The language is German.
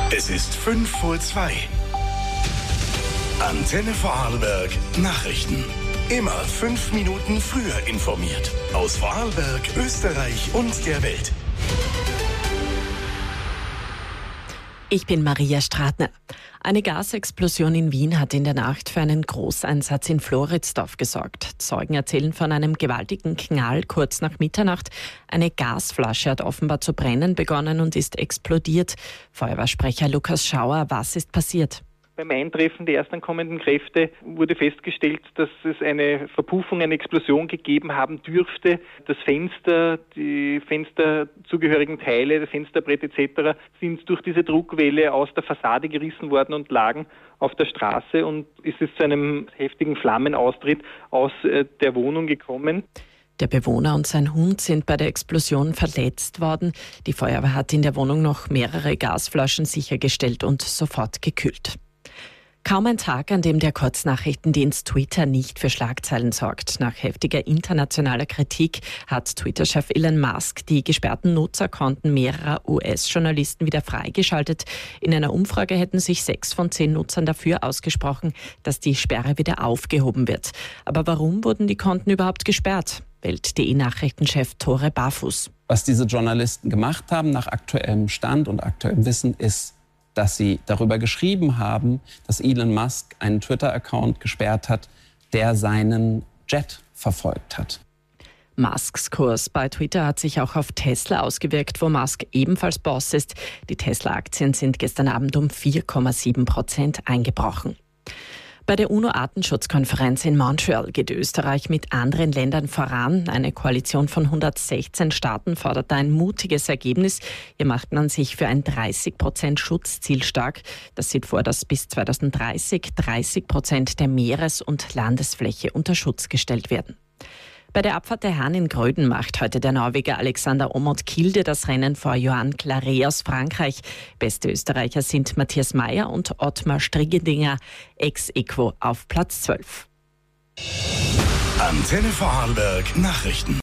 Es ist 5:02. Antenne Vorarlberg Nachrichten. Immer 5 Minuten früher informiert. Aus Vorarlberg, Österreich und der Welt. Ich bin Maria Stratner. Eine Gasexplosion in Wien hat in der Nacht für einen Großeinsatz in Floridsdorf gesorgt. Zeugen erzählen von einem gewaltigen Knall kurz nach Mitternacht. Eine Gasflasche hat offenbar zu brennen begonnen und ist explodiert. Feuerwehrsprecher Lukas Schauer, was ist passiert? Beim Eintreffen der erst ankommenden Kräfte wurde festgestellt, dass es eine Verpuffung, eine Explosion gegeben haben dürfte. Das Fenster, die fensterzugehörigen Teile, das Fensterbrett etc. sind durch diese Druckwelle aus der Fassade gerissen worden und lagen auf der Straße, und es ist zu einem heftigen Flammenaustritt aus der Wohnung gekommen. Der Bewohner und sein Hund sind bei der Explosion verletzt worden. Die Feuerwehr hat in der Wohnung noch mehrere Gasflaschen sichergestellt und sofort gekühlt. Kaum ein Tag, an dem der Kurznachrichtendienst Twitter nicht für Schlagzeilen sorgt. Nach heftiger internationaler Kritik hat Twitter-Chef Elon Musk die gesperrten Nutzerkonten mehrerer US-Journalisten wieder freigeschaltet. In einer Umfrage hätten sich 6 von 10 Nutzern dafür ausgesprochen, dass die Sperre wieder aufgehoben wird. Aber warum wurden die Konten überhaupt gesperrt? Welt.de-Nachrichtenchef Tore Barfuß. Was diese Journalisten gemacht haben nach aktuellem Stand und aktuellem Wissen ist, dass sie darüber geschrieben haben, dass Elon Musk einen Twitter-Account gesperrt hat, der seinen Jet verfolgt hat. Musks Kurs bei Twitter hat sich auch auf Tesla ausgewirkt, wo Musk ebenfalls Boss ist. Die Tesla-Aktien sind gestern Abend um 4,7% eingebrochen. Bei der UNO-Artenschutzkonferenz in Montreal geht Österreich mit anderen Ländern voran. Eine Koalition von 116 Staaten fordert ein mutiges Ergebnis. Hier macht man sich für ein 30% Schutzziel stark. Das sieht vor, dass bis 2030 30% der Meeres- und Landesfläche unter Schutz gestellt werden. Bei der Abfahrt der Herren in Gröden macht heute der Norweger Alexander Aamodt Kilde das Rennen vor Johan Claret aus Frankreich. Beste Österreicher sind Matthias Mayr und Ottmar Striggedinger, ex aequo auf Platz 12. Antenne Vorarlberg Nachrichten.